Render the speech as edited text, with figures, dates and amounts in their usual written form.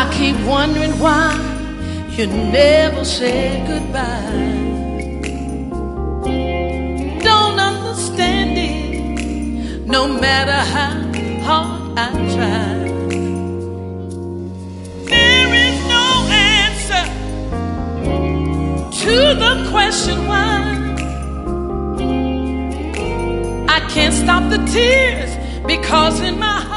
keep wondering why you never said goodbye. Don't understand it, no matter how hard I try. There is no answer to the question why. I can't stop the tears because in my